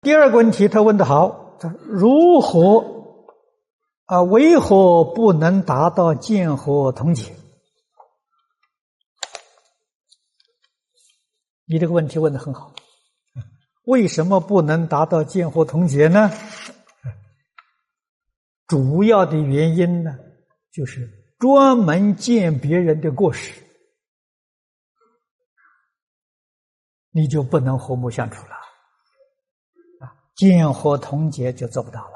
第二个问题，他问得好，他如何为何不能达到见和同解？你这个问题问得很好，为什么不能达到见和同解呢？主要的原因呢，就是专门见别人的过失，你就不能和睦相处了，见和同解就做不到了。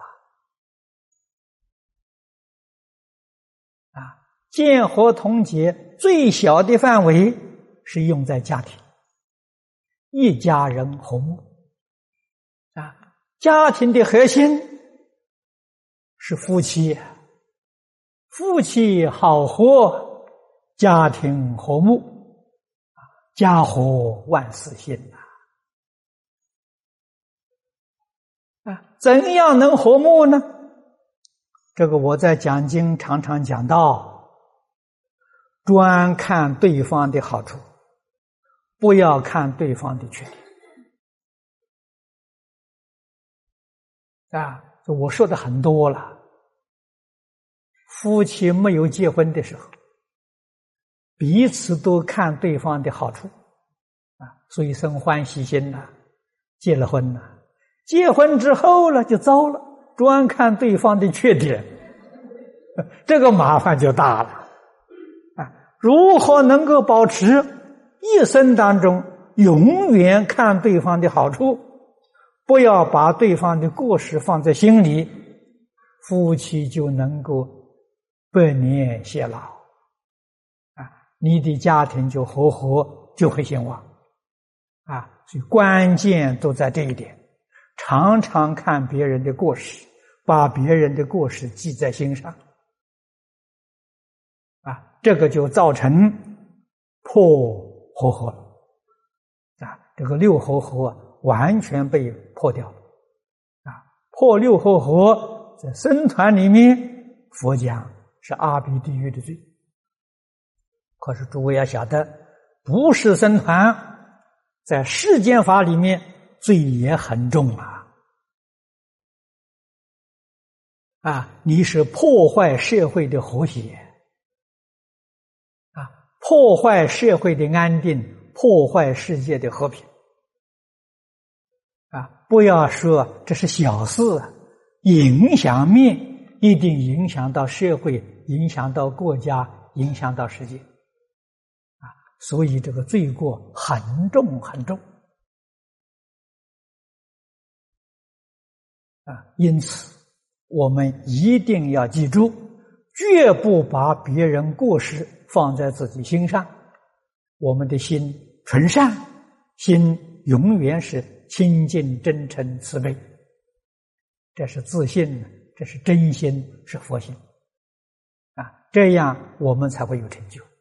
见和同解最小的范围是用在家庭，一家人和睦。家庭的核心是夫妻，夫妻好和，家庭和睦，家和万事兴怎样能和睦呢？这个我在讲经常常讲到，专看对方的好处，不要看对方的缺点。我说的很多了。夫妻没有结婚的时候，彼此都看对方的好处，所以生欢喜心了，结了婚了。结婚之后了就糟了，专看对方的缺点，这个麻烦就大了。如何能够保持一生当中永远看对方的好处，不要把对方的过失放在心里，夫妻就能够百年偕老，你的家庭就和合，就会兴旺所以关键都在这一点，常常看别人的过失，把别人的过失记在心上这个就造成破和合了这个六和合完全被破掉了破六和合在僧团里面佛讲是阿鼻地狱的罪，可是诸位要晓得，不是僧团，在世间法里面罪也很重你是破坏社会的和谐破坏社会的安定，破坏世界的和平不要说这是小事影响面一定影响到社会，影响到国家，影响到世界所以这个罪过很重很重因此我们一定要记住，绝不把别人过失放在自己心上，我们的心纯善，心永远是清净真诚慈悲，这是自信，这是真心，是佛心这样我们才会有成就。